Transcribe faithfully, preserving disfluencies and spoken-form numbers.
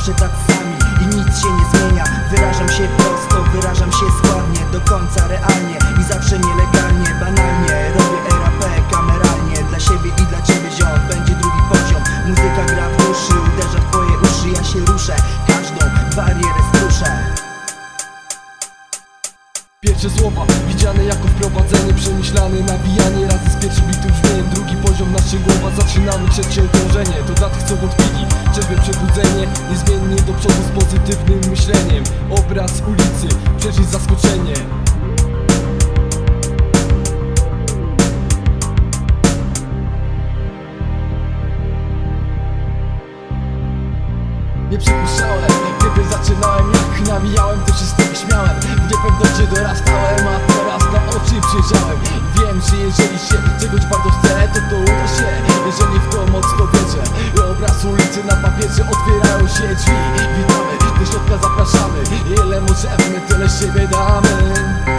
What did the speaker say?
zawsze tacy sami i nic się nie zmienia. Wyrażam się prosto, wyrażam się składnie, do końca realnie i zawsze nielegalnie, banalnie. Robię R A P kameralnie, dla siebie i dla ciebie ziom. Będzie drugi poziom, muzyka gra w uszy, uderza w twoje uszy. Ja się ruszę, każdą barierę skruszę. Pierwsze słowa widziane jako wprowadzenie, przemyślane nawijanie razy z pierwszym bitu brzmieniem. Drugi poziom naszych głowa, zaczynamy trzecie okrążenie. To dla tych co wątpili, czerpię przebudzenie, niezmiennie do przodu z pozytywnym myśleniem. Obraz ulicy, przeżyć zaskoczenie. Nie przypuszczałem, kiedy zaczynałem, jak nawijałem, to wszystko śmiałem. W niepewności dorastałem, a teraz na oczy przyjrzałem. Wiem, że jeżeli się czegoś bardzo chce, to to uda się, jeżeli w to mocno wierzę. Obraz ulicy na papierze, otwierają się drzwi. Witamy, do środka zapraszamy, ile możemy, tyle siebie damy.